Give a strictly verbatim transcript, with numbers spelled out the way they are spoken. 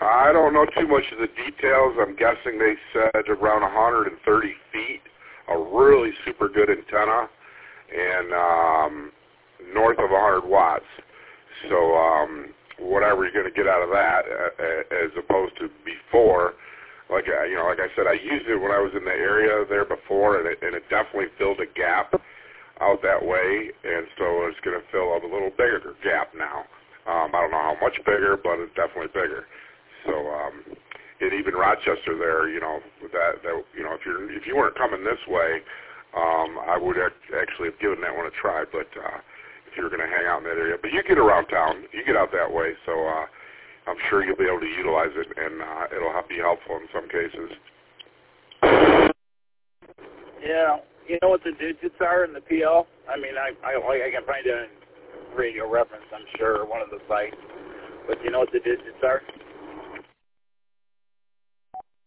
I don't know too much of the details. I'm guessing they said around one hundred thirty feet, a really super good antenna, and um, north of one hundred watts. So um, whatever you're going to get out of that, uh, as opposed to before, like I, you know, like I said, I used it when I was in the area there before, and it, and it definitely filled a gap out that way, and so it's going to fill a little bigger gap now. Um, I don't know how much bigger, but it's definitely bigger. So, um, and even Rochester there, you know, that, that you know, if you're if you weren't coming this way, um, I would actually have given that one a try. But uh, if you're going to hang out in that area, but you get around town, you get out that way, so uh, I'm sure you'll be able to utilize it, and uh, it'll be helpful in some cases. Yeah, you know what the digits are in the P L? I mean, I I, I can find it in Radio Reference, I'm sure, or one of the sites. But you know what the digits are?